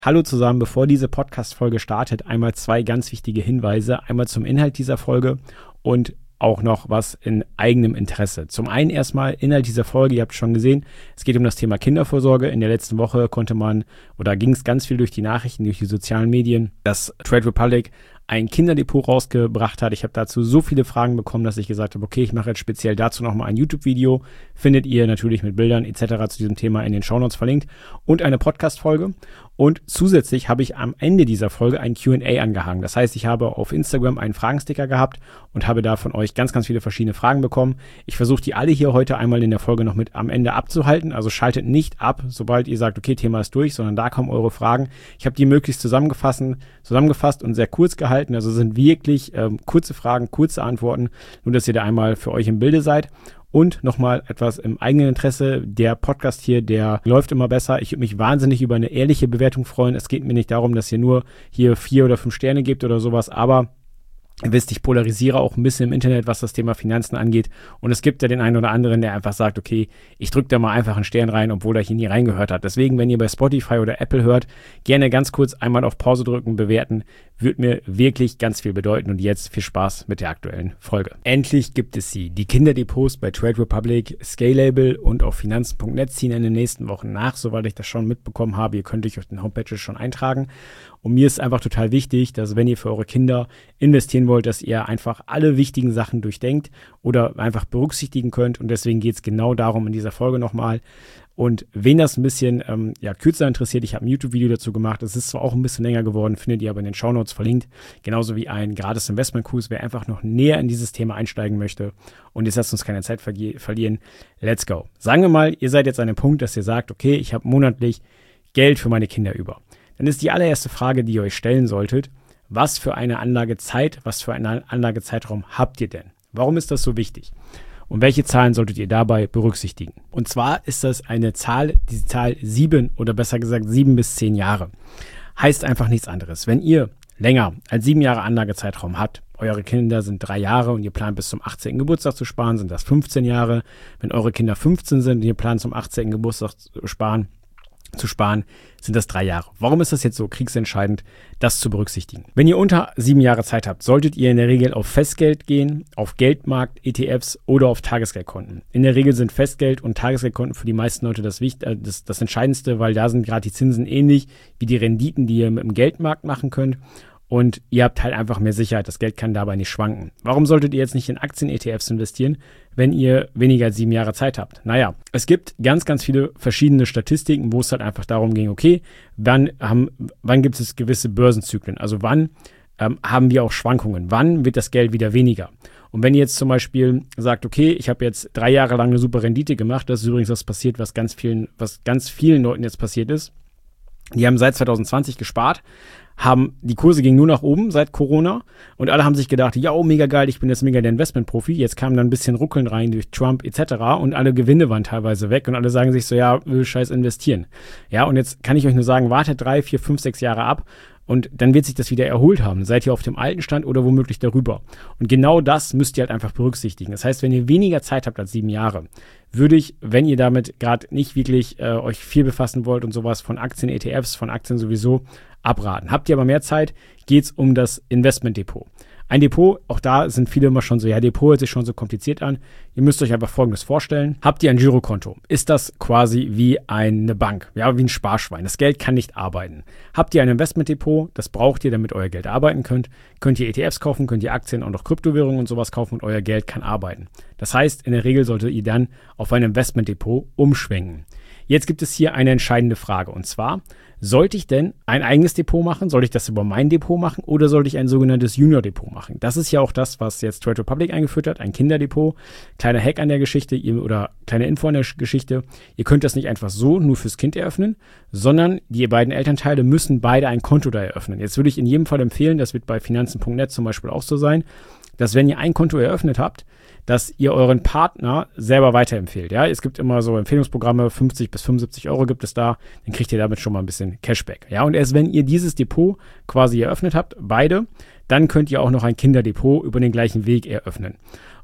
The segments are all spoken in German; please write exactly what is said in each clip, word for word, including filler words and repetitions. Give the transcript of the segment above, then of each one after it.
Hallo zusammen, bevor diese Podcast-Folge startet, einmal zwei ganz wichtige Hinweise. Einmal zum Inhalt dieser Folge und auch noch was in eigenem Interesse. Zum einen erstmal Inhalt dieser Folge, ihr habt schon gesehen, es geht um das Thema Kindervorsorge. In der letzten Woche konnte man, oder ging es ganz viel durch die Nachrichten, durch die sozialen Medien, dass Trade Republic ein Kinderdepot rausgebracht hat. Ich habe dazu so viele Fragen bekommen, dass ich gesagt habe, okay, ich mache jetzt speziell dazu nochmal ein YouTube-Video. Findet ihr natürlich mit Bildern et cetera zu diesem Thema in den Shownotes verlinkt und eine Podcast-Folge. Und zusätzlich habe ich am Ende dieser Folge ein Q und A angehangen. Das heißt, ich habe auf Instagram einen Fragensticker gehabt und habe da von euch ganz, ganz viele verschiedene Fragen bekommen. Ich versuche die alle hier heute einmal in der Folge noch mit am Ende abzuhalten. Also schaltet nicht ab, sobald ihr sagt, okay, Thema ist durch, sondern da kommen eure Fragen. Ich habe die möglichst zusammengefasst, zusammengefasst und sehr kurz gehalten. Also sind wirklich ähm, kurze Fragen, kurze Antworten, nur dass ihr da einmal für euch im Bilde seid. Und nochmal etwas im eigenen Interesse, der Podcast hier, der läuft immer besser. Ich würde mich wahnsinnig über eine ehrliche Bewertung freuen. Es geht mir nicht darum, dass ihr nur hier vier oder fünf Sterne gebt oder sowas, aber ihr wisst, ich polarisiere auch ein bisschen im Internet, was das Thema Finanzen angeht. Und es gibt ja den einen oder anderen, der einfach sagt, okay, ich drücke da mal einfach einen Stern rein, obwohl er hier nie reingehört hat. Deswegen, wenn ihr bei Spotify oder Apple hört, gerne ganz kurz einmal auf Pause drücken, bewerten. Würde mir wirklich ganz viel bedeuten. Und jetzt viel Spaß mit der aktuellen Folge. Endlich gibt es sie. Die Kinderdepots bei Trade Republic, Scalable und auf Finanzen punkt net ziehen in den nächsten Wochen nach, soweit ich das schon mitbekommen habe. Ihr könnt euch auf den Homepages schon eintragen. Und mir ist einfach total wichtig, dass wenn ihr für eure Kinder investieren wollt, dass ihr einfach alle wichtigen Sachen durchdenkt oder einfach berücksichtigen könnt. Und deswegen geht es genau darum in dieser Folge nochmal. Und wen das ein bisschen ähm, ja, kürzer interessiert, ich habe ein YouTube-Video dazu gemacht. Es ist zwar auch ein bisschen länger geworden, findet ihr aber in den Shownotes verlinkt. Genauso wie ein gratis Investmentkurs, wer einfach noch näher in dieses Thema einsteigen möchte. Und jetzt lasst uns keine Zeit verge- verlieren. Let's go. Sagen wir mal, ihr seid jetzt an dem Punkt, dass ihr sagt, okay, ich habe monatlich Geld für meine Kinder über. Dann ist die allererste Frage, die ihr euch stellen solltet, was für eine Anlagezeit, was für einen Anlagezeitraum habt ihr denn? Warum ist das so wichtig? Und welche Zahlen solltet ihr dabei berücksichtigen? Und zwar ist das eine Zahl, die Zahl sieben oder besser gesagt sieben bis zehn Jahre. Heißt einfach nichts anderes. Wenn ihr länger als sieben Jahre Anlagezeitraum habt, eure Kinder sind drei Jahre und ihr plant bis zum achtzehnten Geburtstag zu sparen, sind das fünfzehn Jahre. Wenn eure Kinder fünfzehn sind und ihr plant zum achtzehnten Geburtstag zu sparen, zu sparen, sind das drei Jahre. Warum ist das jetzt so kriegsentscheidend, das zu berücksichtigen? Wenn ihr unter sieben Jahre Zeit habt, solltet ihr in der Regel auf Festgeld gehen, auf Geldmarkt, E T Fs oder auf Tagesgeldkonten. In der Regel sind Festgeld- und Tagesgeldkonten für die meisten Leute das, Wicht- äh, das, das Entscheidendste, weil da sind gerade die Zinsen ähnlich wie die Renditen, die ihr mit dem Geldmarkt machen könnt. Und ihr habt halt einfach mehr Sicherheit. Das Geld kann dabei nicht schwanken. Warum solltet ihr jetzt nicht in Aktien-E T Fs investieren, wenn ihr weniger als sieben Jahre Zeit habt? Naja, es gibt ganz, ganz viele verschiedene Statistiken, wo es halt einfach darum ging, okay, wann, haben, wann gibt es gewisse Börsenzyklen? Also wann ähm, haben wir auch Schwankungen? Wann wird das Geld wieder weniger? Und wenn ihr jetzt zum Beispiel sagt, okay, ich habe jetzt drei Jahre lang eine super Rendite gemacht, das ist übrigens was passiert, was ganz vielen, was ganz vielen Leuten jetzt passiert ist. Die haben seit zwanzig zwanzig gespart, haben die Kurse gingen nur nach oben seit Corona und alle haben sich gedacht, ja, oh, mega geil, ich bin jetzt mega der Investmentprofi. Jetzt kam dann ein bisschen Ruckeln rein durch Trump et cetera und alle Gewinne waren teilweise weg und alle sagen sich so, ja, scheiß investieren. Ja, und jetzt kann ich euch nur sagen, wartet drei, vier, fünf, sechs Jahre ab und dann wird sich das wieder erholt haben. Seid ihr auf dem alten Stand oder womöglich darüber. Und genau das müsst ihr halt einfach berücksichtigen. Das heißt, wenn ihr weniger Zeit habt als sieben Jahre, würde ich, wenn ihr damit gerade nicht wirklich äh, euch viel befassen wollt und sowas von Aktien, E T Fs, von Aktien sowieso, abraten. Habt ihr aber mehr Zeit, geht es um das Investmentdepot. Ein Depot, auch da sind viele immer schon so, ja, Depot hört sich schon so kompliziert an. Ihr müsst euch einfach Folgendes vorstellen. Habt ihr ein Girokonto? Ist das quasi wie eine Bank, ja, wie ein Sparschwein. Das Geld kann nicht arbeiten. Habt ihr ein Investmentdepot? Das braucht ihr, damit euer Geld arbeiten könnt. Könnt ihr E T Fs kaufen, könnt ihr Aktien und auch Kryptowährungen und sowas kaufen und euer Geld kann arbeiten. Das heißt, in der Regel solltet ihr dann auf ein Investmentdepot umschwenken. Jetzt gibt es hier eine entscheidende Frage und zwar, sollte ich denn ein eigenes Depot machen? Sollte ich das über mein Depot machen oder sollte ich ein sogenanntes Junior-Depot machen? Das ist ja auch das, was jetzt Trade Republic eingeführt hat, ein Kinderdepot. Kleiner Hack an der Geschichte ihr, oder kleine Info an der Geschichte. Ihr könnt das nicht einfach so nur fürs Kind eröffnen, sondern die beiden Elternteile müssen beide ein Konto da eröffnen. Jetzt würde ich in jedem Fall empfehlen, das wird bei Finanzen punkt net zum Beispiel auch so sein, dass wenn ihr ein Konto eröffnet habt, dass ihr euren Partner selber weiterempfehlt. Ja, es gibt immer so Empfehlungsprogramme, fünfzig bis fünfundsiebzig Euro gibt es da, dann kriegt ihr damit schon mal ein bisschen Cashback. Ja, und erst wenn ihr dieses Depot quasi eröffnet habt, beide, dann könnt ihr auch noch ein Kinderdepot über den gleichen Weg eröffnen.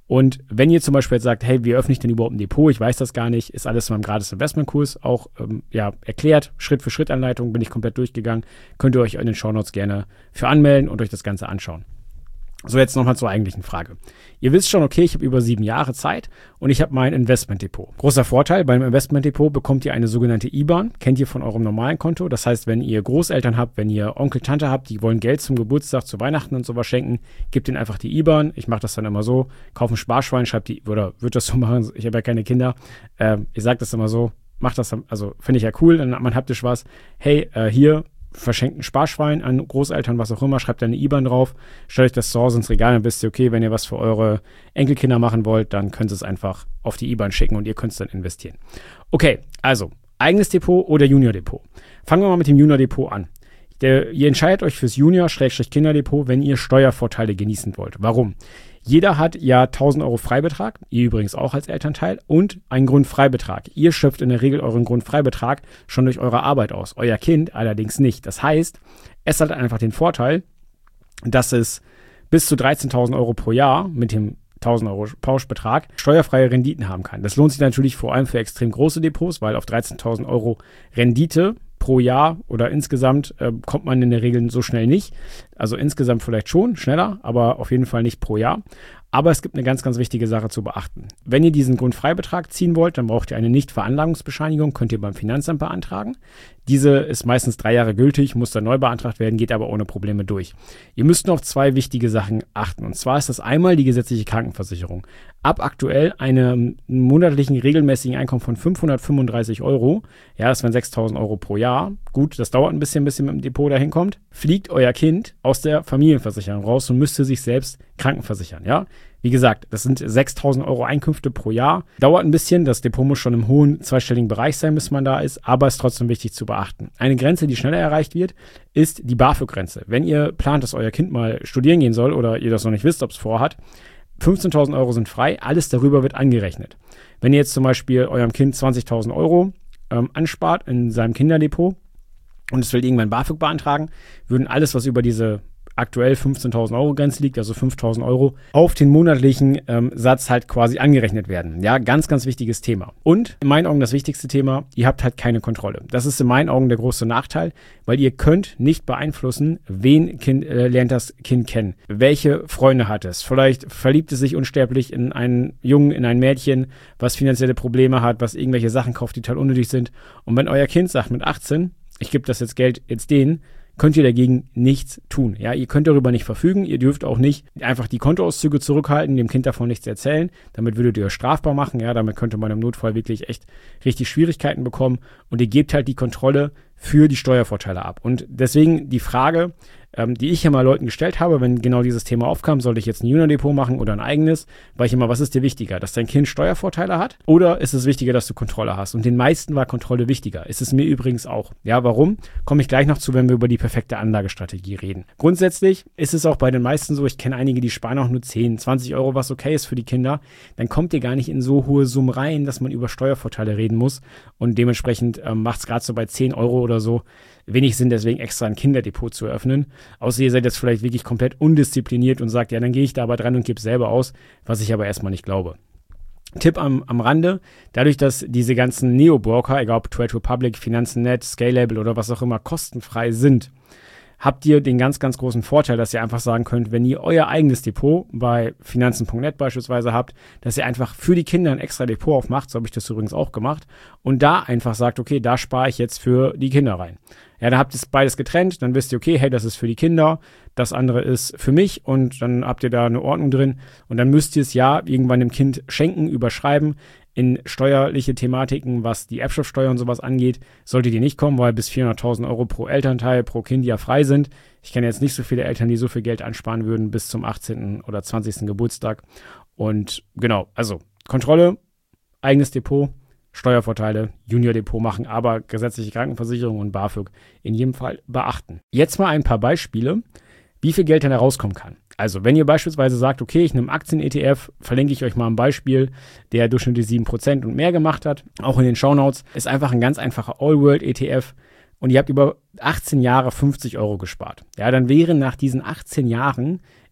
Und wenn ihr zum Beispiel jetzt sagt, hey, wie öffne ich denn überhaupt ein Depot? Ich weiß das gar nicht, ist alles in meinem gratis Investmentkurs auch ähm, ja, erklärt, Schritt für Schritt Anleitung, bin ich komplett durchgegangen, könnt ihr euch in den Shownotes gerne für anmelden und euch das Ganze anschauen. So, jetzt nochmal zur eigentlichen Frage. Ihr wisst schon, okay, ich habe über sieben Jahre Zeit und ich habe mein Investmentdepot. Großer Vorteil, beim Investmentdepot bekommt ihr eine sogenannte I B A N, kennt ihr von eurem normalen Konto. Das heißt, wenn ihr Großeltern habt, wenn ihr Onkel, Tante habt, die wollen Geld zum Geburtstag, zu Weihnachten und sowas schenken, gebt ihnen einfach die I B A N. Ich mache das dann immer so, kaufe ein Sparschwein, schreibt die, oder würde das so machen, ich habe ja keine Kinder. Äh, ich sage das immer so, macht das, also finde ich ja cool, dann hat man haptisch was. Hey, äh, hier, verschenkt ein Sparschwein an Großeltern, was auch immer, schreibt da eine I B A N drauf, stellt euch das zu Hause ins Regal, dann wisst ihr, okay, wenn ihr was für eure Enkelkinder machen wollt, dann könnt ihr es einfach auf die I B A N schicken und ihr könnt es dann investieren. Okay, also eigenes Depot oder Junior-Depot. Fangen wir mal mit dem Junior-Depot an. Der, ihr entscheidet euch fürs Junior-Kinderdepot, wenn ihr Steuervorteile genießen wollt. Warum? Jeder hat ja tausend Euro Freibetrag, ihr übrigens auch als Elternteil, und einen Grundfreibetrag. Ihr schöpft in der Regel euren Grundfreibetrag schon durch eure Arbeit aus, euer Kind allerdings nicht. Das heißt, es hat einfach den Vorteil, dass es bis zu dreizehntausend Euro pro Jahr mit dem tausend Euro Pauschbetrag steuerfreie Renditen haben kann. Das lohnt sich natürlich vor allem für extrem große Depots, weil auf dreizehntausend Euro Rendite pro Jahr oder insgesamt äh, kommt man in der Regel so schnell nicht. Also insgesamt vielleicht schon schneller, aber auf jeden Fall nicht pro Jahr. Aber es gibt eine ganz, ganz wichtige Sache zu beachten. Wenn ihr diesen Grundfreibetrag ziehen wollt, dann braucht ihr eine Nichtveranlagungsbescheinigung, könnt ihr beim Finanzamt beantragen. Diese ist meistens drei Jahre gültig, muss dann neu beantragt werden, geht aber ohne Probleme durch. Ihr müsst noch auf zwei wichtige Sachen achten. Und zwar ist das einmal die gesetzliche Krankenversicherung. Ab aktuell einem monatlichen regelmäßigen Einkommen von fünfhundertfünfunddreißig Euro, ja, das wären sechstausend Euro pro Jahr, gut, das dauert ein bisschen, bis ihr mit dem Depot dahin kommt, fliegt euer Kind aus der Familienversicherung raus und müsste sich selbst krankenversichern, ja. Wie gesagt, das sind sechstausend Euro Einkünfte pro Jahr. Dauert ein bisschen, das Depot muss schon im hohen zweistelligen Bereich sein, bis man da ist, aber ist trotzdem wichtig zu beachten. Eine Grenze, die schneller erreicht wird, ist die BAföG-Grenze. Wenn ihr plant, dass euer Kind mal studieren gehen soll oder ihr das noch nicht wisst, ob es vorhat, fünfzehntausend Euro sind frei, alles darüber wird angerechnet. Wenn ihr jetzt zum Beispiel eurem Kind zwanzigtausend Euro ähm, anspart in seinem Kinderdepot und es will irgendwann BAföG beantragen, würden alles, was über diese aktuell fünfzehntausend Euro Grenze liegt, also fünftausend Euro, auf den monatlichen ähm, Satz halt quasi angerechnet werden. Ja, ganz, ganz wichtiges Thema. Und in meinen Augen das wichtigste Thema, ihr habt halt keine Kontrolle. Das ist in meinen Augen der große Nachteil, weil ihr könnt nicht beeinflussen, wen kind, äh, lernt das Kind kennen, welche Freunde hat es. Vielleicht verliebt es sich unsterblich in einen Jungen, in ein Mädchen, was finanzielle Probleme hat, was irgendwelche Sachen kauft, die total unnötig sind. Und wenn euer Kind sagt mit achtzehn, ich gebe das jetzt Geld jetzt denen, könnt ihr dagegen nichts tun. Ja, ihr könnt darüber nicht verfügen. Ihr dürft auch nicht einfach die Kontoauszüge zurückhalten, dem Kind davon nichts erzählen. Damit würdet ihr euch strafbar machen. Ja, damit könnte man im Notfall wirklich echt richtig Schwierigkeiten bekommen. Und ihr gebt halt die Kontrolle für die Steuervorteile ab. Und deswegen die Frage, ähm, die ich ja mal Leuten gestellt habe, wenn genau dieses Thema aufkam, sollte ich jetzt ein Junior-Depot machen oder ein eigenes, war ich immer, was ist dir wichtiger, dass dein Kind Steuervorteile hat oder ist es wichtiger, dass du Kontrolle hast? Und den meisten war Kontrolle wichtiger. Ist es mir übrigens auch. Ja, warum? Komme ich gleich noch zu, wenn wir über die perfekte Anlagestrategie reden. Grundsätzlich ist es auch bei den meisten so, ich kenne einige, die sparen auch nur zehn, zwanzig Euro, was okay ist für die Kinder, dann kommt ihr gar nicht in so hohe Summen rein, dass man über Steuervorteile reden muss und dementsprechend ähm, macht es gerade so bei zehn Euro oder so wenig Sinn, deswegen extra ein Kinderdepot zu eröffnen. Außer ihr seid jetzt vielleicht wirklich komplett undiszipliniert und sagt, ja, dann gehe ich da aber dran und gebe es selber aus, was ich aber erstmal nicht glaube. Tipp am, am Rande, dadurch, dass diese ganzen Neo-Broker, egal ob Trade Republic, Finanzen.net, Scalable oder was auch immer, kostenfrei sind, habt ihr den ganz, ganz großen Vorteil, dass ihr einfach sagen könnt, wenn ihr euer eigenes Depot bei Finanzen Punkt net beispielsweise habt, dass ihr einfach für die Kinder ein extra Depot aufmacht, so habe ich das übrigens auch gemacht, und da einfach sagt, okay, da spare ich jetzt für die Kinder rein. Ja, da habt ihr beides getrennt, dann wisst ihr, okay, hey, das ist für die Kinder, das andere ist für mich und dann habt ihr da eine Ordnung drin und dann müsst ihr es ja irgendwann dem Kind schenken, überschreiben. In steuerliche Thematiken, was die Erbschaftssteuer und sowas angeht, solltet ihr nicht kommen, weil bis vierhunderttausend Euro pro Elternteil, pro Kind ja frei sind. Ich kenne jetzt nicht so viele Eltern, die so viel Geld ansparen würden bis zum achtzehnten oder zwanzigsten Geburtstag. Und genau, also Kontrolle, eigenes Depot, Steuervorteile, Junior-Depot machen, aber gesetzliche Krankenversicherung und BAföG in jedem Fall beachten. Jetzt mal ein paar Beispiele, wie viel Geld dann herauskommen kann. Also, wenn ihr beispielsweise sagt, okay, ich nehme Aktien-E T F, verlinke ich euch mal ein Beispiel, der durchschnittlich sieben Prozent und mehr gemacht hat, auch in den Shownotes, ist einfach ein ganz einfacher All-World-E T F und ihr habt über achtzehn Jahre fünfzig Euro gespart. Ja, dann wären nach diesen achtzehn Jahren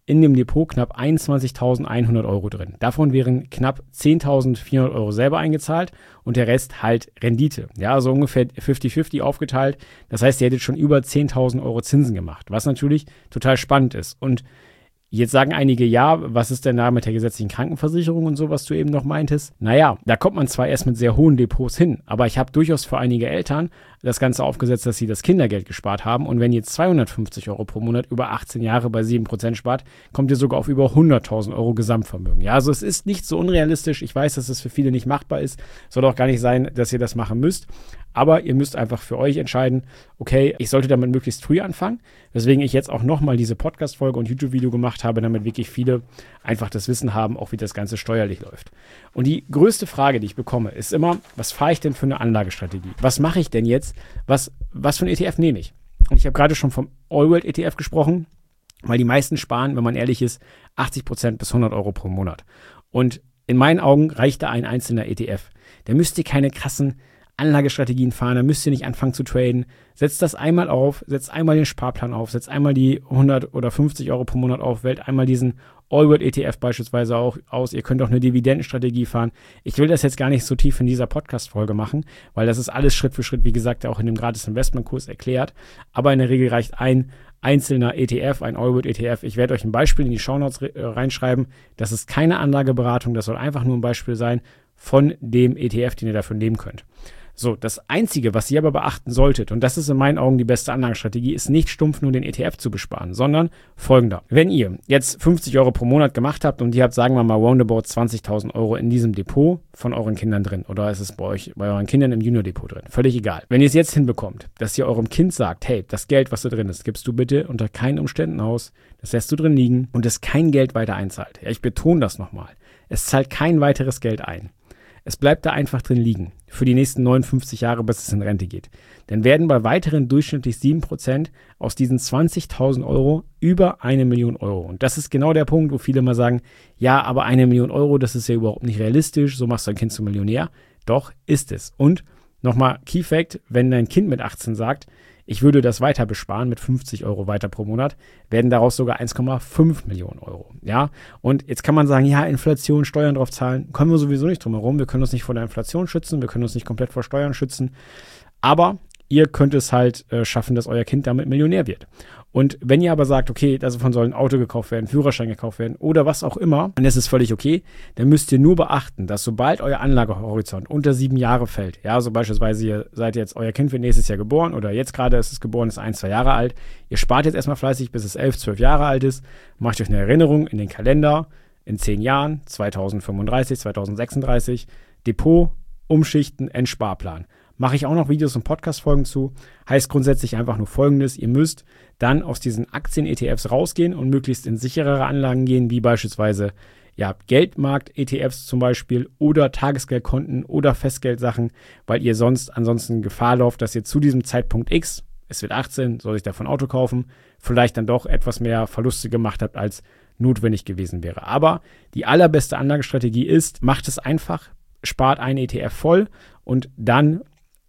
in dem Depot knapp einundzwanzigtausendeinhundert Euro drin. Davon wären knapp zehntausendvierhundert Euro selber eingezahlt und der Rest halt Rendite. Ja, also ungefähr fünfzig fünfzig aufgeteilt. Das heißt, ihr hättet schon über zehntausend Euro Zinsen gemacht, was natürlich total spannend ist. Und jetzt sagen einige, ja, was ist denn da mit der gesetzlichen Krankenversicherung und so, was du eben noch meintest? Naja, da kommt man zwar erst mit sehr hohen Depots hin, aber ich habe durchaus für einige Eltern das Ganze aufgesetzt, dass sie das Kindergeld gespart haben. Und wenn ihr jetzt zweihundertfünfzig Euro pro Monat über achtzehn Jahre bei sieben Prozent spart, kommt ihr sogar auf über hunderttausend Euro Gesamtvermögen. Ja, also es ist nicht so unrealistisch. Ich weiß, dass es für viele nicht machbar ist. Soll auch gar nicht sein, dass ihr das machen müsst. Aber ihr müsst einfach für euch entscheiden, okay, ich sollte damit möglichst früh anfangen, weswegen ich jetzt auch nochmal diese Podcast-Folge und YouTube-Video gemacht habe, damit wirklich viele einfach das Wissen haben, auch wie das Ganze steuerlich läuft. Und die größte Frage, die ich bekomme, ist immer, was fahre ich denn für eine Anlagestrategie? Was mache ich denn jetzt? Was, was für ein E T F nehme ich? Und ich habe gerade schon vom All-World-E T F gesprochen, weil die meisten sparen, wenn man ehrlich ist, achtzig Prozent bis hundert Euro pro Monat. Und in meinen Augen reicht da ein einzelner E T F. Da müsst ihr keine krassen Anlagestrategien fahren, da müsst ihr nicht anfangen zu traden. Setzt das einmal auf, setzt einmal den Sparplan auf, setzt einmal die hundert oder fünfzig Euro pro Monat auf, wählt einmal diesen All-World-E T F beispielsweise auch aus. Ihr könnt auch eine Dividendenstrategie fahren. Ich will das jetzt gar nicht so tief in dieser Podcast-Folge machen, weil das ist alles Schritt für Schritt, wie gesagt, auch in dem Gratis-Investment-Kurs erklärt. Aber in der Regel reicht ein einzelner E T F, ein All-World-E T F. Ich werde euch ein Beispiel in die Shownotes re- reinschreiben. Das ist keine Anlageberatung, das soll einfach nur ein Beispiel sein von dem E T F, den ihr dafür nehmen könnt. So, das Einzige, was ihr aber beachten solltet, und das ist in meinen Augen die beste Anlagestrategie, ist nicht stumpf nur den E T F zu besparen, sondern folgender. Wenn ihr jetzt fünfzig Euro pro Monat gemacht habt und ihr habt, sagen wir mal, roundabout zwanzigtausend Euro in diesem Depot von euren Kindern drin oder ist es bei euch, bei euren Kindern im Junior-Depot drin, völlig egal. Wenn ihr es jetzt hinbekommt, dass ihr eurem Kind sagt, hey, das Geld, was da drin ist, gibst du bitte unter keinen Umständen aus, das lässt du drin liegen und es kein Geld weiter einzahlt. Ja, ich betone das nochmal. Es zahlt kein weiteres Geld ein. Es bleibt da einfach drin liegen, für die nächsten neunundfünfzig Jahre, bis es in Rente geht. Dann werden bei weiteren durchschnittlich sieben Prozent aus diesen zwanzigtausend Euro über eine Million Euro. Und das ist genau der Punkt, wo viele mal sagen, ja, aber eine Million Euro, das ist ja überhaupt nicht realistisch, so machst du dein Kind zum Millionär. Doch, ist es. Und nochmal Key Fact, wenn dein Kind mit achtzehn sagt, ich würde das weiter besparen mit fünfzig Euro weiter pro Monat, werden daraus sogar eins Komma fünf Millionen Euro. Ja, und jetzt kann man sagen, ja, Inflation, Steuern drauf zahlen, kommen wir sowieso nicht drum herum. Wir können uns nicht vor der Inflation schützen, wir können uns nicht komplett vor Steuern schützen, aber ihr könnt es halt äh, schaffen, dass euer Kind damit Millionär wird. Und wenn ihr aber sagt, okay, davon soll ein Auto gekauft werden, Führerschein gekauft werden oder was auch immer, dann ist es völlig okay, dann müsst ihr nur beachten, dass sobald euer Anlagehorizont unter sieben Jahre fällt, ja, so beispielsweise ihr seid jetzt, euer Kind wird nächstes Jahr geboren oder jetzt gerade ist es geboren, ist ein, zwei Jahre alt, ihr spart jetzt erstmal fleißig, bis es elf, zwölf Jahre alt ist, macht euch eine Erinnerung in den Kalender, in zehn Jahren, zweitausendfünfunddreißig, zweitausendsechsunddreißig, Depot, Umschichten, Endsparplan. Mache ich auch noch Videos und Podcast-Folgen zu. Heißt grundsätzlich einfach nur Folgendes. Ihr müsst dann aus diesen Aktien-E T Fs rausgehen und möglichst in sicherere Anlagen gehen, wie beispielsweise ja, Geldmarkt-E T Fs zum Beispiel oder Tagesgeldkonten oder Festgeldsachen, weil ihr sonst ansonsten Gefahr lauft, dass ihr zu diesem Zeitpunkt X, es wird achtzehn, soll ich davon ein Auto kaufen, vielleicht dann doch etwas mehr Verluste gemacht habt, als notwendig gewesen wäre. Aber die allerbeste Anlagestrategie ist, macht es einfach, spart einen E T F voll und dann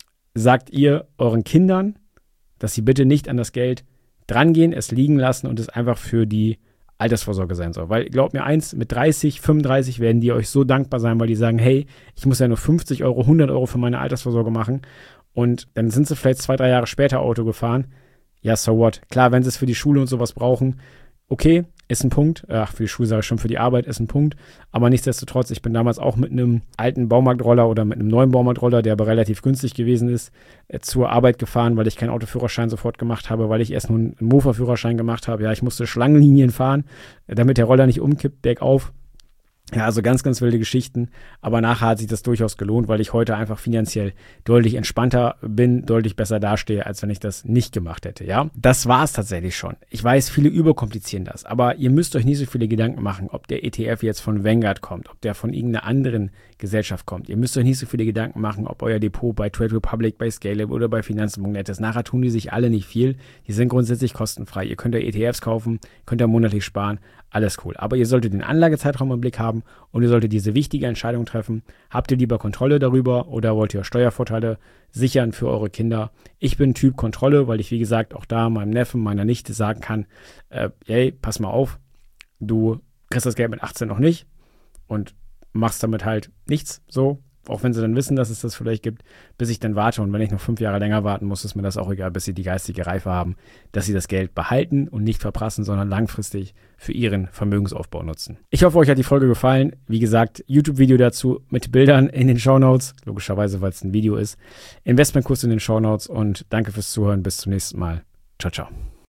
sagt ihr euren Kindern, dass sie bitte nicht an das Geld drangehen, es liegen lassen und es einfach für die Altersvorsorge sein soll. Weil glaubt mir eins, mit dreißig, fünfunddreißig werden die euch so dankbar sein, weil die sagen, hey, ich muss ja nur fünfzig Euro, hundert Euro für meine Altersvorsorge machen und dann sind sie vielleicht zwei, drei Jahre später Auto gefahren. Ja, so what? Klar, wenn sie es für die Schule und sowas brauchen, okay, ist ein Punkt. Ach, für die Schule sage ich schon, für die Arbeit ist ein Punkt. Aber nichtsdestotrotz, ich bin damals auch mit einem alten Baumarktroller oder mit einem neuen Baumarktroller, der aber relativ günstig gewesen ist, äh, zur Arbeit gefahren, weil ich keinen Autoführerschein sofort gemacht habe, weil ich erst nur einen Mofa-Führerschein gemacht habe. Ja, ich musste Schlangenlinien fahren, äh, damit der Roller nicht umkippt, bergauf. Ja, also ganz, ganz wilde Geschichten, aber nachher hat sich das durchaus gelohnt, weil ich heute einfach finanziell deutlich entspannter bin, deutlich besser dastehe, als wenn ich das nicht gemacht hätte, ja. Das war es tatsächlich schon. Ich weiß, viele überkomplizieren das, aber ihr müsst euch nicht so viele Gedanken machen, ob der E T F jetzt von Vanguard kommt, ob der von irgendeiner anderen Gesellschaft kommt. Ihr müsst euch nicht so viele Gedanken machen, ob euer Depot bei Trade Republic, bei Scalable oder bei Finanzen punkt net ist. Nachher tun die sich alle nicht viel. Die sind grundsätzlich kostenfrei. Ihr könnt ja E T Fs kaufen, könnt ja monatlich sparen. Alles cool. Aber ihr solltet den Anlagezeitraum im Blick haben und ihr solltet diese wichtige Entscheidung treffen. Habt ihr lieber Kontrolle darüber oder wollt ihr Steuervorteile sichern für eure Kinder? Ich bin Typ Kontrolle, weil ich, wie gesagt, auch da meinem Neffen, meiner Nichte sagen kann, äh, hey, pass mal auf, du kriegst das Geld mit achtzehn noch nicht und machst damit halt nichts, so, auch wenn sie dann wissen, dass es das vielleicht gibt, bis ich dann warte. Und wenn ich noch fünf Jahre länger warten muss, ist mir das auch egal, bis sie die geistige Reife haben, dass sie das Geld behalten und nicht verprassen, sondern langfristig für ihren Vermögensaufbau nutzen. Ich hoffe, euch hat die Folge gefallen. Wie gesagt, YouTube-Video dazu mit Bildern in den Shownotes, logischerweise, weil es ein Video ist. Investmentkurs in den Shownotes und danke fürs Zuhören. Bis zum nächsten Mal. Ciao, ciao.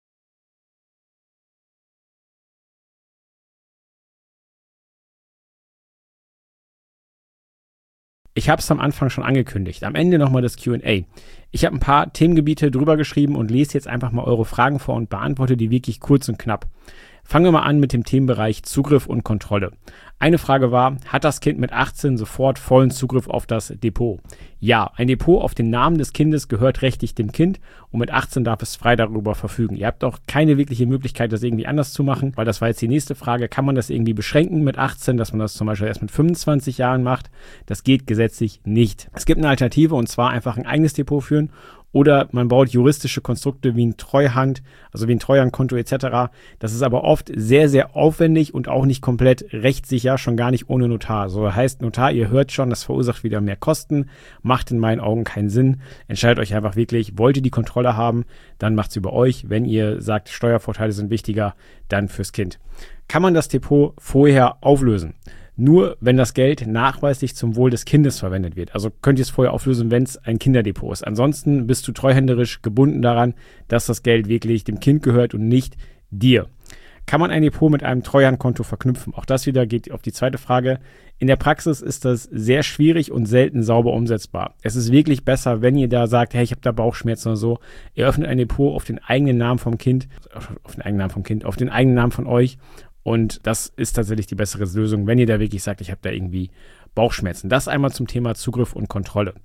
Ich habe es am Anfang schon angekündigt. Am Ende nochmal das Q und A. Ich habe ein paar Themengebiete drüber geschrieben und lese jetzt einfach mal eure Fragen vor und beantworte die wirklich kurz und knapp. Fangen wir mal an mit dem Themenbereich Zugriff und Kontrolle. Eine Frage war, hat das Kind mit achtzehn sofort vollen Zugriff auf das Depot? Ja, ein Depot auf den Namen des Kindes gehört rechtlich dem Kind und mit achtzehn darf es frei darüber verfügen. Ihr habt auch keine wirkliche Möglichkeit, das irgendwie anders zu machen, weil das war jetzt die nächste Frage. Kann man das irgendwie beschränken mit achtzehn, dass man das zum Beispiel erst mit fünfundzwanzig Jahren macht? Das geht gesetzlich nicht. Es gibt eine Alternative und zwar einfach ein eigenes Depot führen. Oder man baut juristische Konstrukte wie ein Treuhand, also wie ein Treuhandkonto et cetera. Das ist aber oft sehr, sehr aufwendig und auch nicht komplett rechtssicher, schon gar nicht ohne Notar. So heißt Notar, ihr hört schon, das verursacht wieder mehr Kosten, macht in meinen Augen keinen Sinn. Entscheidet euch einfach wirklich, wollt ihr die Kontrolle haben, dann macht's über euch. Wenn ihr sagt, Steuervorteile sind wichtiger, dann fürs Kind. Kann man das Depot vorher auflösen? Nur wenn das Geld nachweislich zum Wohl des Kindes verwendet wird. Also könnt ihr es vorher auflösen, wenn es ein Kinderdepot ist. Ansonsten bist du treuhänderisch gebunden daran, dass das Geld wirklich dem Kind gehört und nicht dir. Kann man ein Depot mit einem Treuhandkonto verknüpfen? Auch das wieder geht auf die zweite Frage. In der Praxis ist das sehr schwierig und selten sauber umsetzbar. Es ist wirklich besser, wenn ihr da sagt, hey, ich habe da Bauchschmerzen oder so. Ihr öffnet ein Depot auf den eigenen Namen vom Kind, auf den eigenen Namen vom Kind, auf den eigenen Namen von euch. Und das ist tatsächlich die bessere Lösung, wenn ihr da wirklich sagt, ich habe da irgendwie Bauchschmerzen. Das einmal zum Thema Zugriff und Kontrolle.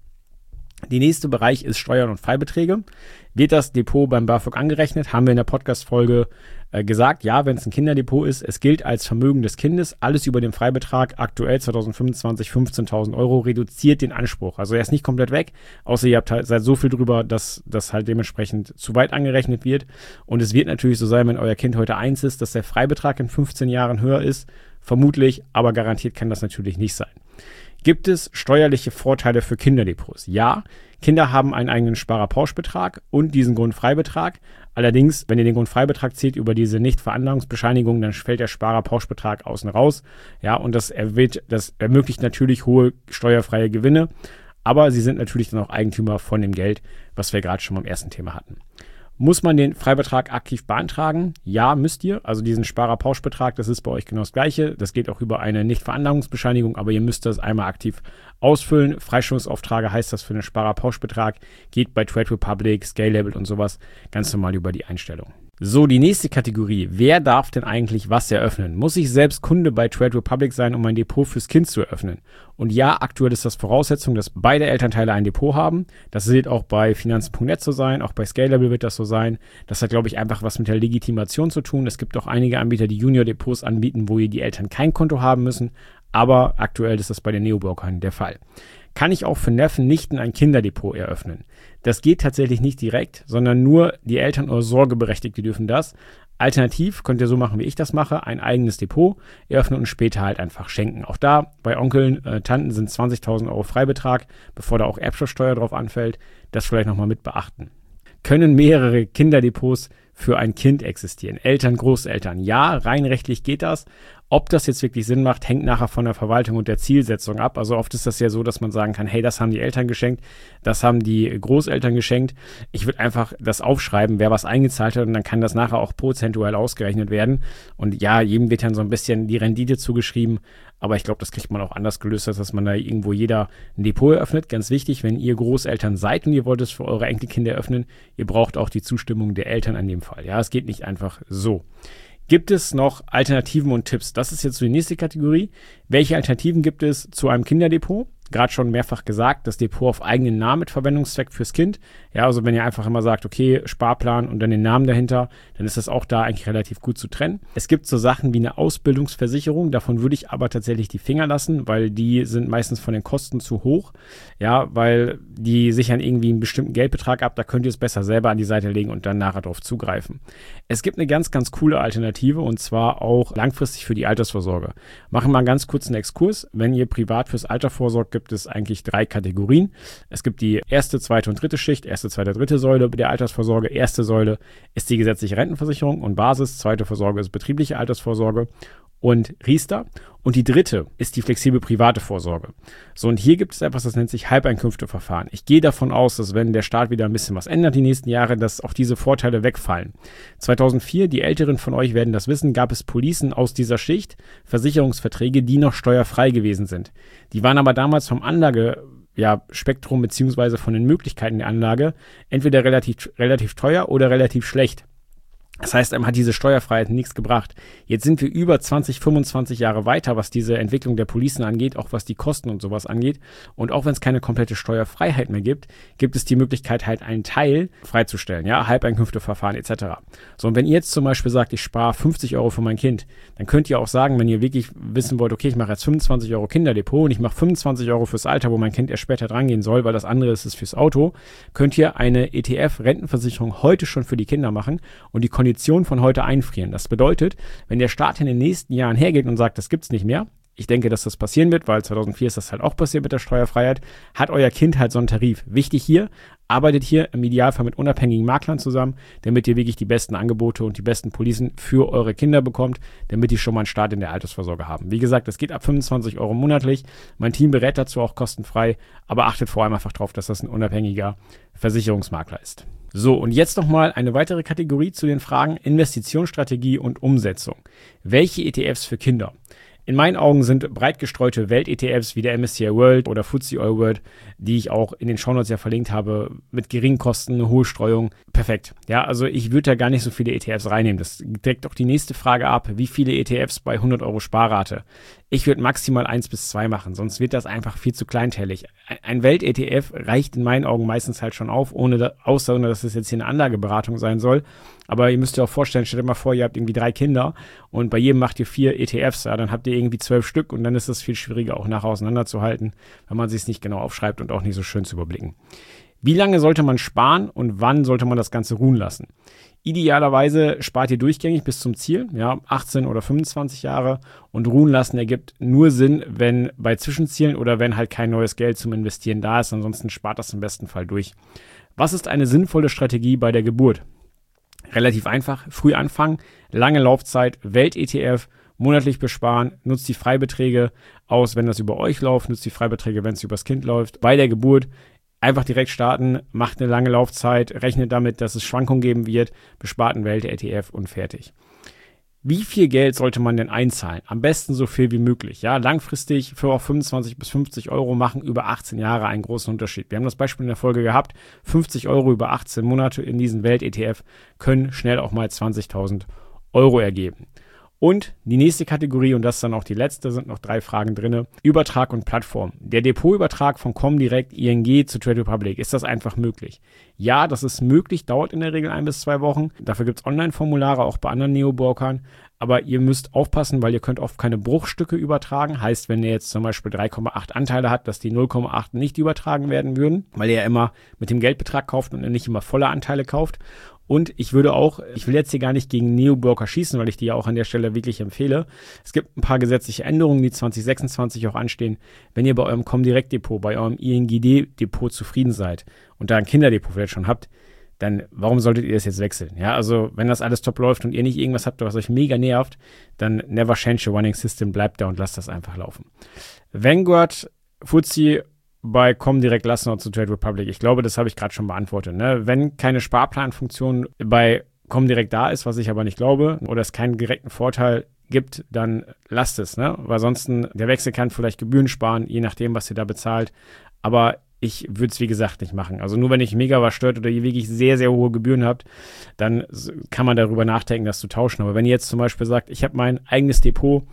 Der nächste Bereich ist Steuern und Freibeträge. Wird das Depot beim BAföG angerechnet? Haben wir in der Podcast-Folge äh, gesagt, ja, wenn es ein Kinderdepot ist, es gilt als Vermögen des Kindes. Alles über den Freibetrag, aktuell zwanzig fünfundzwanzig fünfzehntausend Euro, reduziert den Anspruch. Also er ist nicht komplett weg, außer ihr habt halt, seid so viel drüber, dass das halt dementsprechend zu weit angerechnet wird. Und es wird natürlich so sein, wenn euer Kind heute eins ist, dass der Freibetrag in fünfzehn Jahren höher ist. Vermutlich, aber garantiert kann das natürlich nicht sein. Gibt es steuerliche Vorteile für Kinderdepots? Ja, Kinder haben einen eigenen Sparerpauschbetrag und diesen Grundfreibetrag. Allerdings, wenn ihr den Grundfreibetrag zählt über diese Nichtveranlagungsbescheinigung, dann fällt der Sparerpauschbetrag außen raus. Ja, und das, erwähnt, das ermöglicht natürlich hohe steuerfreie Gewinne. Aber sie sind natürlich dann auch Eigentümer von dem Geld, was wir gerade schon beim ersten Thema hatten. Muss man den Freibetrag aktiv beantragen? Ja, müsst ihr. Also diesen Sparerpauschbetrag, das ist bei euch genau das Gleiche. Das geht auch über eine Nichtveranlagungsbescheinigung, aber ihr müsst das einmal aktiv ausfüllen. Freistellungsauftrage heißt das für einen Sparerpauschbetrag. Geht bei Trade Republic, Scale Label und sowas ganz normal über die Einstellung. So, die nächste Kategorie. Wer darf denn eigentlich was eröffnen? Muss ich selbst Kunde bei Trade Republic sein, um ein Depot fürs Kind zu eröffnen? Und ja, aktuell ist das Voraussetzung, dass beide Elternteile ein Depot haben. Das wird auch bei Finanzen Punkt net so sein, auch bei Scale Label wird das so sein. Das hat, glaube ich, einfach was mit der Legitimation zu tun. Es gibt auch einige Anbieter, die Junior-Depots anbieten, wo ihr die Eltern kein Konto haben müssen. Aber aktuell ist das bei den Neobrokern der Fall. Kann ich auch für Neffen, Nichten ein Kinderdepot eröffnen? Das geht tatsächlich nicht direkt, sondern nur die Eltern oder Sorgeberechtigte dürfen das. Alternativ könnt ihr so machen, wie ich das mache, ein eigenes Depot eröffnen und später halt einfach schenken. Auch da bei Onkeln, äh, Tanten sind zwanzigtausend Euro Freibetrag, bevor da auch Erbschaftssteuer drauf anfällt. Das vielleicht nochmal mit beachten. Können mehrere Kinderdepots für ein Kind existieren? Eltern, Großeltern? Ja, rein rechtlich geht das. Ob das jetzt wirklich Sinn macht, hängt nachher von der Verwaltung und der Zielsetzung ab. Also oft ist das ja so, dass man sagen kann, hey, das haben die Eltern geschenkt, das haben die Großeltern geschenkt. Ich würde einfach das aufschreiben, wer was eingezahlt hat und dann kann das nachher auch prozentuell ausgerechnet werden. Und ja, jedem wird dann so ein bisschen die Rendite zugeschrieben, aber ich glaube, das kriegt man auch anders gelöst, als dass man da irgendwo jeder ein Depot eröffnet. Ganz wichtig, wenn ihr Großeltern seid und ihr wollt es für eure Enkelkinder eröffnen, ihr braucht auch die Zustimmung der Eltern an dem Fall. Ja, es geht nicht einfach so. Gibt es noch Alternativen und Tipps? Das ist jetzt so die nächste Kategorie. Welche Alternativen gibt es zu einem Kinderdepot? gerade schon mehrfach gesagt, das Depot auf eigenen Namen mit Verwendungszweck fürs Kind. Ja, also wenn ihr einfach immer sagt, okay, Sparplan und dann den Namen dahinter, dann ist das auch da eigentlich relativ gut zu trennen. Es gibt so Sachen wie eine Ausbildungsversicherung, davon würde ich aber tatsächlich die Finger lassen, weil die sind meistens von den Kosten zu hoch. Ja, weil die sichern irgendwie einen bestimmten Geldbetrag ab, da könnt ihr es besser selber an die Seite legen und dann nachher darauf zugreifen. Es gibt eine ganz, ganz coole Alternative und zwar auch langfristig für die Altersvorsorge. Machen wir einen ganz kurzen Exkurs. Wenn ihr privat fürs Alter vorsorgt, gibt es eigentlich drei Kategorien. Es gibt die erste, zweite und dritte Schicht, erste, zweite, dritte Säule der Altersvorsorge. Erste Säule ist die gesetzliche Rentenversicherung und Basis, zweite Vorsorge ist betriebliche Altersvorsorge und Riester. Und die dritte ist die flexible private Vorsorge. So, und hier gibt es etwas, das nennt sich Halbeinkünfteverfahren. Ich gehe davon aus, dass wenn der Staat wieder ein bisschen was ändert die nächsten Jahre, dass auch diese Vorteile wegfallen. zweitausendvier, die Älteren von euch werden das wissen, gab es Policen aus dieser Schicht, Versicherungsverträge, die noch steuerfrei gewesen sind. Die waren aber damals vom Anlage ja, Spektrum beziehungsweise von den Möglichkeiten der Anlage entweder relativ, relativ teuer oder relativ schlecht. Das heißt, einem hat diese Steuerfreiheit nichts gebracht. Jetzt sind wir über zwanzig, fünfundzwanzig Jahre weiter, was diese Entwicklung der Policen angeht, auch was die Kosten und sowas angeht. Und auch wenn es keine komplette Steuerfreiheit mehr gibt, gibt es die Möglichkeit, halt einen Teil freizustellen, ja, Halbeinkünfteverfahren et cetera. So, und wenn ihr jetzt zum Beispiel sagt, ich spare fünfzig Euro für mein Kind, dann könnt ihr auch sagen, wenn ihr wirklich wissen wollt, okay, ich mache jetzt fünfundzwanzig Euro Kinderdepot und ich mache fünfundzwanzig Euro fürs Alter, wo mein Kind erst später dran gehen soll, weil das andere ist es fürs Auto, könnt ihr eine E T F-Rentenversicherung heute schon für die Kinder machen und die Konditionen von heute einfrieren. Das bedeutet, wenn der Staat in den nächsten Jahren hergeht und sagt, das gibt's nicht mehr, ich denke, dass das passieren wird, weil zweitausendvier ist das halt auch passiert mit der Steuerfreiheit, hat euer Kind halt so einen Tarif. Wichtig hier, arbeitet hier im Idealfall mit unabhängigen Maklern zusammen, damit ihr wirklich die besten Angebote und die besten Policen für eure Kinder bekommt, damit die schon mal einen Start in der Altersvorsorge haben. Wie gesagt, es geht ab fünfundzwanzig Euro monatlich. Mein Team berät dazu auch kostenfrei, aber achtet vor allem einfach darauf, dass das ein unabhängiger Versicherungsmakler ist. So, und jetzt nochmal eine weitere Kategorie zu den Fragen Investitionsstrategie und Umsetzung. Welche E T Fs für Kinder? In meinen Augen sind breit gestreute Welt-E T Fs wie der M S C I World oder F T S E All World, die ich auch in den Shownotes ja verlinkt habe, mit geringen Kosten, eine hohe Streuung, perfekt. Ja, also ich würde da gar nicht so viele E T Fs reinnehmen. Das deckt auch die nächste Frage ab. Wie viele E T Fs bei hundert Euro Sparrate? Ich würde maximal eins bis zwei machen, sonst wird das einfach viel zu kleinteilig. Ein Welt-E T F reicht in meinen Augen meistens halt schon auf, ohne da, außer dass es jetzt hier eine Anlageberatung sein soll. Aber ihr müsst euch auch vorstellen, stellt euch mal vor, ihr habt irgendwie drei Kinder und bei jedem macht ihr vier E T Fs. Ja, dann habt ihr irgendwie zwölf Stück und dann ist es viel schwieriger auch nachher auseinanderzuhalten, wenn man sich es nicht genau aufschreibt und auch nicht so schön zu überblicken. Wie lange sollte man sparen und wann sollte man das Ganze ruhen lassen? Idealerweise spart ihr durchgängig bis zum Ziel, ja, achtzehn oder fünfundzwanzig Jahre, und ruhen lassen ergibt nur Sinn, wenn bei Zwischenzielen oder wenn halt kein neues Geld zum Investieren da ist. Ansonsten spart das im besten Fall durch. Was ist eine sinnvolle Strategie bei der Geburt? Relativ einfach, früh anfangen, lange Laufzeit, Welt-E T F, monatlich besparen, nutzt die Freibeträge aus, wenn das über euch läuft, nutzt die Freibeträge, wenn es übers Kind läuft. Bei der Geburt einfach direkt starten, macht eine lange Laufzeit, rechnet damit, dass es Schwankungen geben wird, bespart einen Welt-E T F und fertig. Wie viel Geld sollte man denn einzahlen? Am besten so viel wie möglich. Ja, langfristig für auch fünfundzwanzig bis fünfzig Euro machen über achtzehn Jahre einen großen Unterschied. Wir haben das Beispiel in der Folge gehabt. fünfzig Euro über achtzehn Monate in diesen Welt-E T F können schnell auch mal zwanzigtausend Euro ergeben. Und die nächste Kategorie, und das ist dann auch die letzte, sind noch drei Fragen drin. Übertrag und Plattform. Der Depotübertrag von Comdirect I N G zu Trade Republic, ist das einfach möglich? Ja, das ist möglich, dauert in der Regel ein bis zwei Wochen. Dafür gibt es Online-Formulare, auch bei anderen Neo-Brokern. Aber ihr müsst aufpassen, weil ihr könnt oft keine Bruchstücke übertragen. Heißt, wenn ihr jetzt zum Beispiel drei Komma acht Anteile hat, dass die null Komma acht nicht übertragen werden würden, weil ihr ja immer mit dem Geldbetrag kauft und nicht immer volle Anteile kauft. Und ich würde auch, ich will jetzt hier gar nicht gegen Neo-Broker schießen, weil ich die ja auch an der Stelle wirklich empfehle. Es gibt ein paar gesetzliche Änderungen, die zwanzig sechsundzwanzig auch anstehen. Wenn ihr bei eurem Comdirect-Depot, bei eurem I N G D-Depot zufrieden seid und da ein Kinderdepot vielleicht schon habt, dann warum solltet ihr das jetzt wechseln? Ja, also wenn das alles top läuft und ihr nicht irgendwas habt, was euch mega nervt, dann never change a running system, bleibt da und lasst das einfach laufen. Vanguard, F T S E bei Comdirect lassen und zu Trade Republic. Ich glaube, das habe ich gerade schon beantwortet. Ne? Wenn keine Sparplanfunktion bei Comdirect da ist, was ich aber nicht glaube, oder es keinen direkten Vorteil gibt, dann lasst es. Ne? Weil sonst der Wechsel kann vielleicht Gebühren sparen, je nachdem, was ihr da bezahlt. Aber ich würde es, wie gesagt, nicht machen. Also nur wenn ich mega was stört oder ihr wirklich sehr, sehr hohe Gebühren habt, dann kann man darüber nachdenken, das zu tauschen. Aber wenn ihr jetzt zum Beispiel sagt, ich habe mein eigenes Depot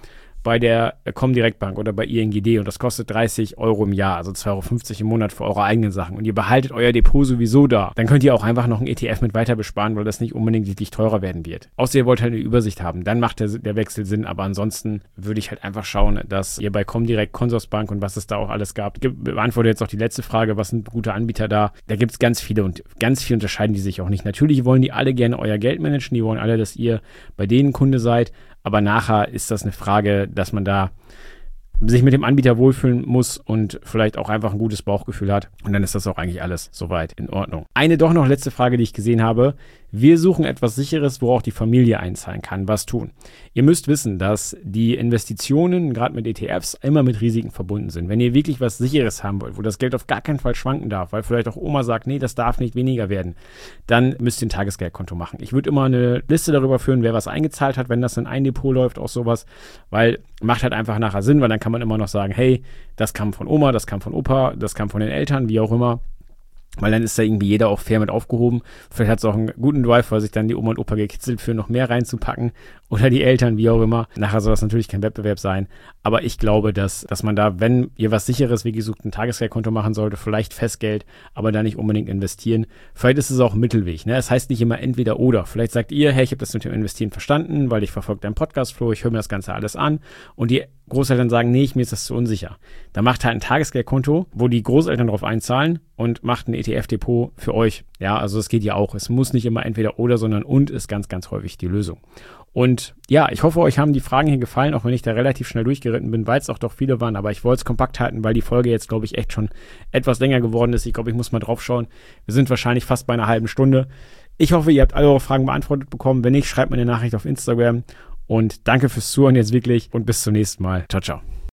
bei der Comdirect Bank oder bei I N G D und das kostet dreißig Euro im Jahr, also zwei Euro fünfzig im Monat für eure eigenen Sachen und ihr behaltet euer Depot sowieso da, dann könnt ihr auch einfach noch ein E T F mit weiter besparen, weil das nicht unbedingt wirklich teurer werden wird. Außer ihr wollt halt eine Übersicht haben, dann macht der, der Wechsel Sinn, aber ansonsten würde ich halt einfach schauen, dass ihr bei Comdirect, Consorsbank und was es da auch alles gab, beantwortet jetzt auch die letzte Frage, was sind gute Anbieter da? Da gibt es ganz viele und ganz viel unterscheiden die sich auch nicht. Natürlich wollen die alle gerne euer Geld managen, die wollen alle, dass ihr bei denen Kunde seid, aber nachher ist das eine Frage, dass man da sich mit dem Anbieter wohlfühlen muss und vielleicht auch einfach ein gutes Bauchgefühl hat. Und dann ist das auch eigentlich alles soweit in Ordnung. Eine doch noch letzte Frage, die ich gesehen habe. Wir suchen etwas Sicheres, wo auch die Familie einzahlen kann. Was tun? Ihr müsst wissen, dass die Investitionen, gerade mit E T Fs, immer mit Risiken verbunden sind. Wenn ihr wirklich was Sicheres haben wollt, wo das Geld auf gar keinen Fall schwanken darf, weil vielleicht auch Oma sagt, nee, das darf nicht weniger werden, dann müsst ihr ein Tagesgeldkonto machen. Ich würde immer eine Liste darüber führen, wer was eingezahlt hat, wenn das in ein Depot läuft, auch sowas, weil macht halt einfach nachher Sinn, weil dann kann man immer noch sagen, hey, das kam von Oma, das kam von Opa, das kam von den Eltern, wie auch immer. Weil dann ist da irgendwie jeder auch fair mit aufgehoben. Vielleicht hat es auch einen guten Drive, weil sich dann die Oma und Opa gekitzelt für noch mehr reinzupacken. Oder die Eltern, wie auch immer. Nachher soll das natürlich kein Wettbewerb sein. Aber ich glaube, dass, dass man da, wenn ihr was Sicheres, wie gesagt, ein Tagesgeldkonto machen sollte, vielleicht Festgeld, aber da nicht unbedingt investieren. Vielleicht ist es auch ein Mittelweg. Ne? Es heißt nicht immer entweder oder. Vielleicht sagt ihr, hey, ich habe das mit dem Investieren verstanden, weil ich verfolge deinen Podcast-Flow, ich höre mir das Ganze alles an. Und die Großeltern sagen, nee, mir ist das zu unsicher. Da macht halt ein Tagesgeldkonto, wo die Großeltern drauf einzahlen und macht ein E T F-Depot für euch. Ja, also es geht ja auch. Es muss nicht immer entweder oder, sondern und ist ganz, ganz häufig die Lösung. Und ja, ich hoffe, euch haben die Fragen hier gefallen, auch wenn ich da relativ schnell durchgeritten bin, weil es auch doch viele waren. Aber ich wollte es kompakt halten, weil die Folge jetzt, glaube ich, echt schon etwas länger geworden ist. Ich glaube, ich muss mal drauf schauen. Wir sind wahrscheinlich fast bei einer halben Stunde. Ich hoffe, ihr habt alle eure Fragen beantwortet bekommen. Wenn nicht, schreibt mir eine Nachricht auf Instagram. Und danke fürs Zuhören jetzt wirklich und bis zum nächsten Mal. Ciao, ciao.